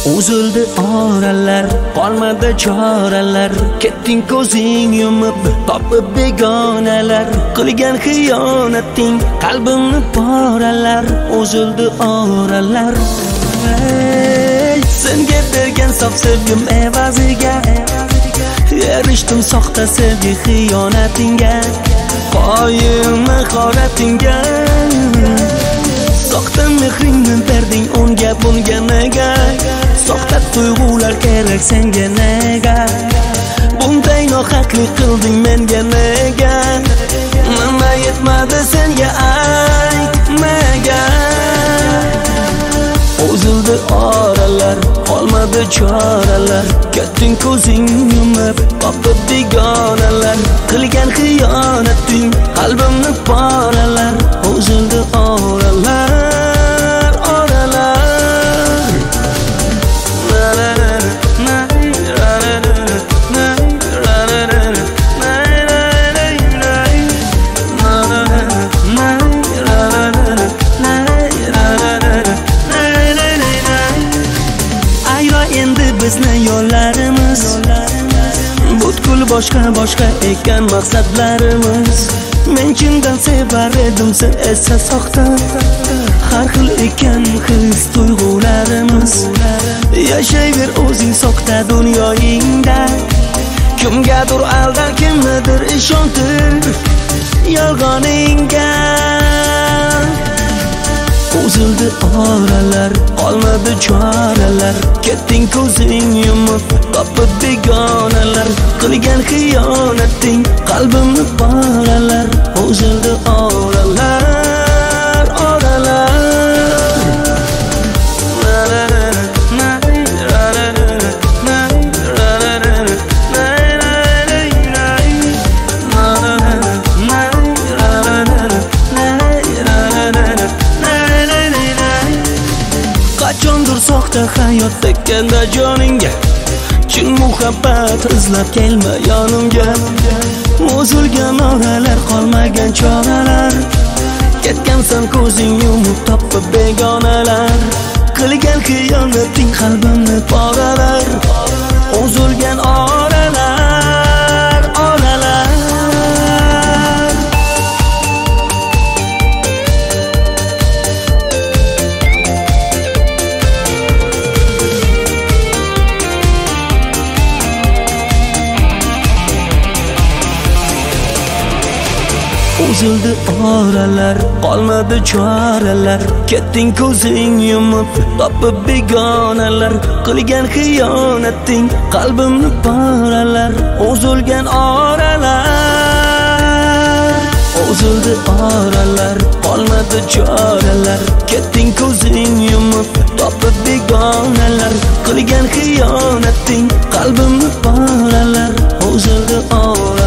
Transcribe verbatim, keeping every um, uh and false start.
Uzildi oralar, qolmadi choralar. Ketding ko'zing yumib, topib begonalar. Qilgan xiyonating qalbimni poralar. Uzildi oralar. Senga bergan sof sevgim evaziga erishdim soxta sevgi xiyonatingga. Qoyim mahoratingga soxta mehringni berding unga bunga nega? Soxta tuyg'ular kerak senga nega? Bunday nohaqlik qilding menga nega? Nima yetmadi senga aytmaga? Uzildi oralar, qolmadi choralar. Ketding ko'zing yumib, topib begonalar. Qilgan xiyonating qalbimni poralar. Uzildi oralar, oralar. Bizni yo'llarimiz butkul boshqa boshqa ekan maqsadlarimiz. Men chindan sevar edim, sen esa soxta. Har xil ekan his tuyg'ularimiz. Yashayver o'zing soxta dunyoingda. Kimgadir aldar, kimnidir ishontir yolg'oningga. Uzildi oralar, qolmadi choralar. Ketding ko'zing yumib, topib begonalar. Qilgan xiyonating qalbimni poralar. Uzildi oralar, oralar. Qachondir soxta hayot tekkanda joningga, chin muhabbat izlab kelma yonimga. Muzilgan oralar, qolmagan choralar. Ketgansan ko'zing yumib, topib begonalar. Qilgan xiyonating qalbimni poralar. Uzilgan oralar, oralar. Uzildi oralar, qolmadi choralar. Ketding ko'zing yumib, topib begonalar. Qilgan xiyonating qalbimni poralar. Uzilgan oralar, uzildi oralar, qolmadi choralar. Ketding ko'zing yumib, topib begonalar. Qilgan xiyonating qalbimni poralar. Uzildi oralar.